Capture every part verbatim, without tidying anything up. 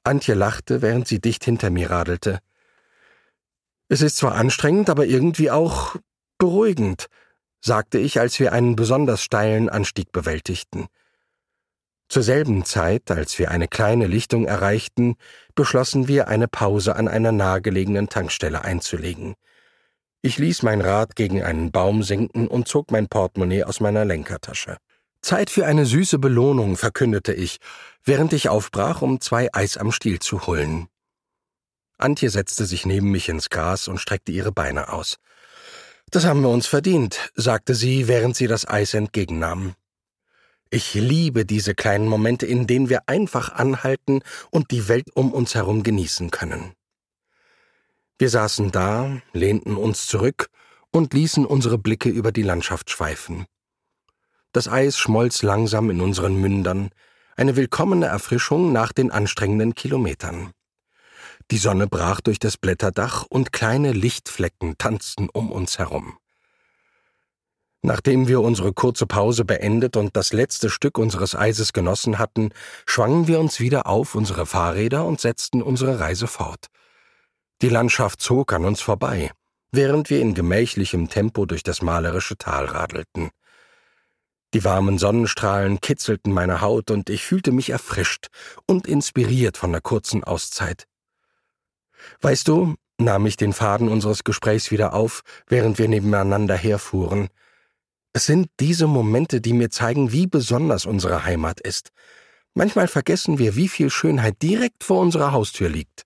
Antje lachte, während sie dicht hinter mir radelte. »Es ist zwar anstrengend, aber irgendwie auch beruhigend«, sagte ich, als wir einen besonders steilen Anstieg bewältigten. Zur selben Zeit, als wir eine kleine Lichtung erreichten, beschlossen wir, eine Pause an einer nahegelegenen Tankstelle einzulegen. Ich ließ mein Rad gegen einen Baum sinken und zog mein Portemonnaie aus meiner Lenkertasche. »Zeit für eine süße Belohnung«, verkündete ich, während ich aufbrach, um zwei Eis am Stiel zu holen. Antje setzte sich neben mich ins Gras und streckte ihre Beine aus. »Das haben wir uns verdient«, sagte sie, während sie das Eis entgegennahm. Ich liebe diese kleinen Momente, in denen wir einfach anhalten und die Welt um uns herum genießen können. Wir saßen da, lehnten uns zurück und ließen unsere Blicke über die Landschaft schweifen. Das Eis schmolz langsam in unseren Mündern, eine willkommene Erfrischung nach den anstrengenden Kilometern. Die Sonne brach durch das Blätterdach und kleine Lichtflecken tanzten um uns herum. Nachdem wir unsere kurze Pause beendet und das letzte Stück unseres Eises genossen hatten, schwangen wir uns wieder auf unsere Fahrräder und setzten unsere Reise fort. Die Landschaft zog an uns vorbei, während wir in gemächlichem Tempo durch das malerische Tal radelten. Die warmen Sonnenstrahlen kitzelten meine Haut und ich fühlte mich erfrischt und inspiriert von der kurzen Auszeit. »Weißt du«, nahm ich den Faden unseres Gesprächs wieder auf, während wir nebeneinander herfuhren, »es sind diese Momente, die mir zeigen, wie besonders unsere Heimat ist. Manchmal vergessen wir, wie viel Schönheit direkt vor unserer Haustür liegt.«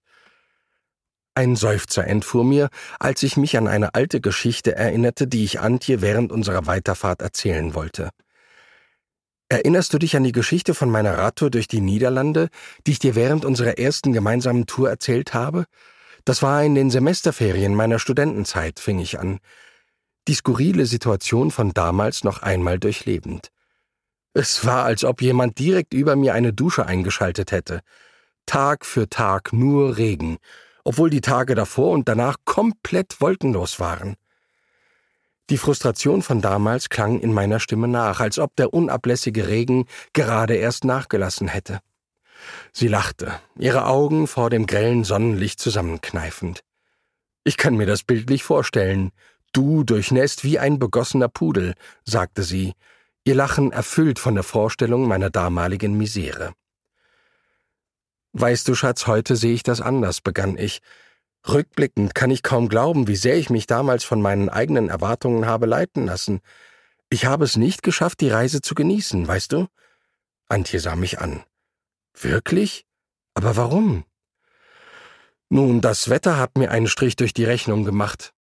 Ein Seufzer entfuhr mir, als ich mich an eine alte Geschichte erinnerte, die ich Antje während unserer Weiterfahrt erzählen wollte. »Erinnerst du dich an die Geschichte von meiner Radtour durch die Niederlande, die ich dir während unserer ersten gemeinsamen Tour erzählt habe? Das war in den Semesterferien meiner Studentenzeit«, fing ich an, die skurrile Situation von damals noch einmal durchlebend. Es war, als ob jemand direkt über mir eine Dusche eingeschaltet hätte. Tag für Tag nur Regen, obwohl die Tage davor und danach komplett wolkenlos waren. Die Frustration von damals klang in meiner Stimme nach, als ob der unablässige Regen gerade erst nachgelassen hätte. Sie lachte, ihre Augen vor dem grellen Sonnenlicht zusammenkneifend. »Ich kann mir das bildlich vorstellen. Du durchnässt wie ein begossener Pudel«, sagte sie, ihr Lachen erfüllt von der Vorstellung meiner damaligen Misere. »Weißt du, Schatz, heute sehe ich das anders«, begann ich. »Rückblickend kann ich kaum glauben, wie sehr ich mich damals von meinen eigenen Erwartungen habe leiten lassen. Ich habe es nicht geschafft, die Reise zu genießen, weißt du?« Antje sah mich an. »Wirklich? Aber warum?« »Nun, das Wetter hat mir einen Strich durch die Rechnung gemacht.